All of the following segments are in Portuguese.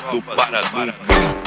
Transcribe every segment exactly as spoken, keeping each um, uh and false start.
do Paranunca.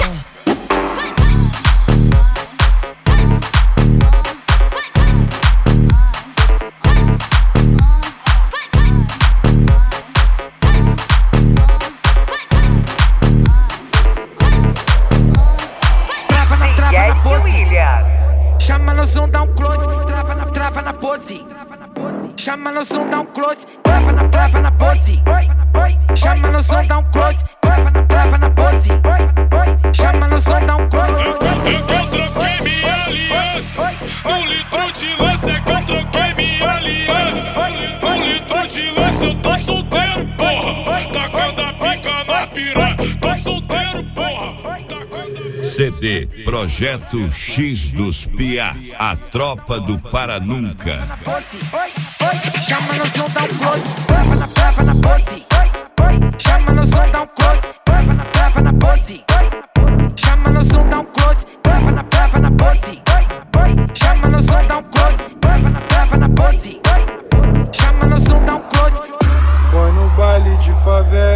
Chama no som, dá um close, trava na, trava na pose. Chama no som, dá um close, trava na, trava na pose. Chama no som, dá um close, trava na, trava na pose. Chama no som, dá um close. Eu troquei minha aliança, um litro de lança é que eu troquei minha aliança. Um litro de lança, eu tô solteiro, porra. Tacando a pica na piranha, tô solteiro, porra. C D Projeto X dos Piá, a tropa do Paranunca. Chama no som, dá um close, trava na, trava na pose. Chama no som, dá um close, trava na, trava na pose. Chama no som, dá um close, trava na, trava na pose. Chama no som, dá um close, trava na, trava na pose. Chama no som, dá um close. Foi no baile de favela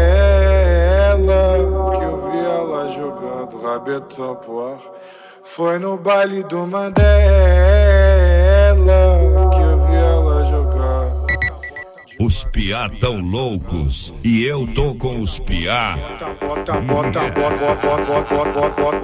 que eu vi ela jogando rabetão pro ar. Foi no baile do Mandela que eu vi ela jogar. Os piá tão loucos e eu tô com os piá. Bota, bota, bota, bota, bota, bota,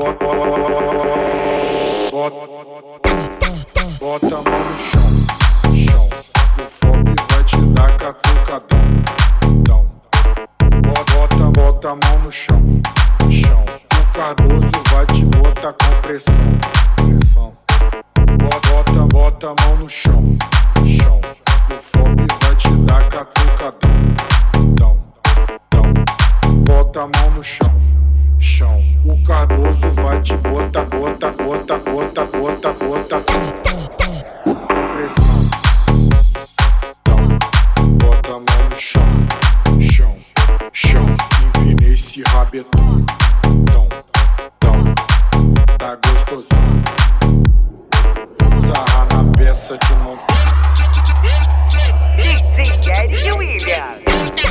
bota, bota a mão no chão, chão. O fob vai te dar catucadão, dão. Bota, bota a mão no chão, chão. O Cardoso vai te botar com pressão, pressão. Bota, bota a mão no chão, chão. O fob vai te dar catucadão, dão, dão. Bota a mão no chão, chão. O Cardoso vai te botar, bota, bota, bota, bota, bota com pressão. Bota a mão no chão, chão, chão. Empinei esse rabetão, tão, tão. Tá gostosão. Sarra na peça de montão. D J Eric Williams.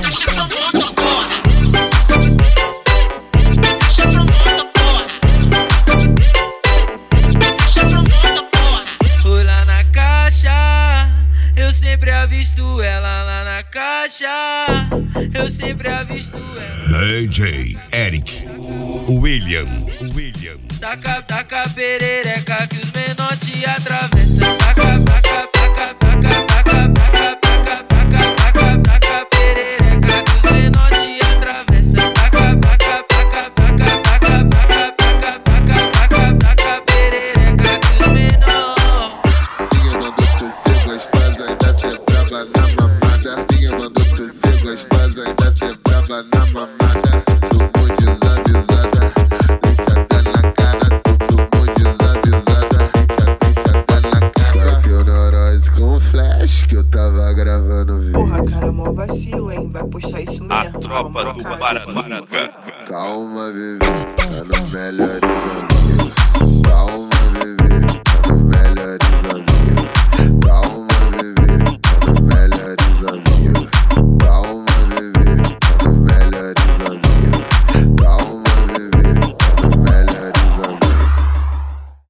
Fui lá na caixa, eu sempre avisto ela lá na caixa. Eu sempre avisto ela. D J Eric William. William. Taca, taca perereca que os menor te atravessam. Taca, taca, taca, taca, taca, taca, taca, taca, taca, taca perereca que os menor te atravessam. Taca, taca, taca, taca, taca, taca, taca, taca, taca, taca perereca que os menor. Ninguém mandou tu ser gostosa, ainda ser brava na mamada. Ninguém mandou tu ser gostosa, ainda ser brava na mamada. Tu muito desavisada, ligada na cara. Tu muito desavisada, ligada na cara. Teu neurose com flash que eu tava gravando vídeo. Porra, cara, mó vacilo, hein? Vai puxar isso mesmo. A tropa do Paranunca. Calma, bebê, tá no melhores amigos. Calma.